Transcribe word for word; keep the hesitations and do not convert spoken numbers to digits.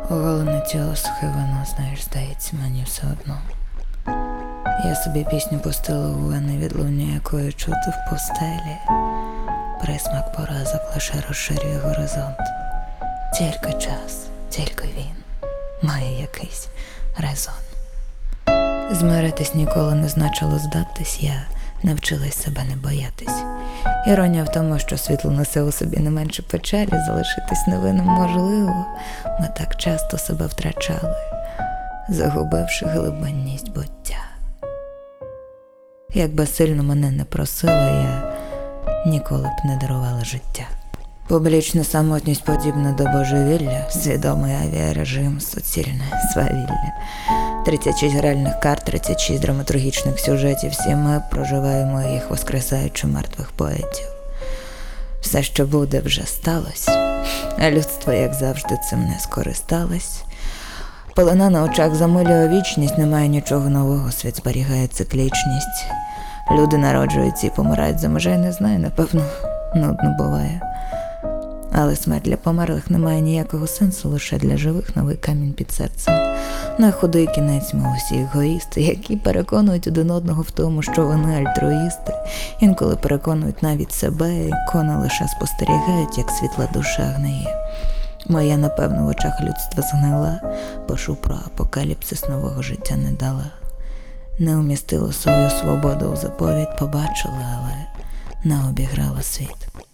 Оголене тіло, сухе вино, знаєш, здається мені все одно. Я собі пісню пустила у вени, відлуння якої чути в пустелі. Присмак поразок лише розширює горизонт. Тільки час, тільки він має якийсь резон. Змиритись ніколи не значило здатись, я навчилась себе не боятись. Іронія в тому, що світло несе у собі не менше печалі, залишитись невинним можливо. Ми так часто себе втрачали, загубивши глибинність буття. Якби сильно мене не просила, я ніколи б не дарувала життя. Публічна самотність подібна до божевілля, свідомий авіарежим, суцільне свавілля. тридцять шість гральних карт, тридцять шість драматургічних сюжетів, всі ми проживаємо їх, воскресаючи мертвих поетів. Все, що буде, вже сталося, а людство, як завжди, цим не скористалось. Пелена на очах замилює вічність, немає нічого нового, світ зберігає циклічність. Люди народжуються і помирають за межею, не знаю, напевно, нудно буває. Але смерть для померлих не має ніякого сенсу, лише для живих новий камінь під серцем. На худий кінець ми усі егоїсти, які переконують один одного в тому, що вони альтруїсти. Інколи переконують навіть себе, ікони лише спостерігають, як світла душа гниє. Моя, напевно, в очах людства згнила, бо про апокаліпсис нового життя не дала. Не умістила свою свободу у заповідь, побачила, але не обіграла світ.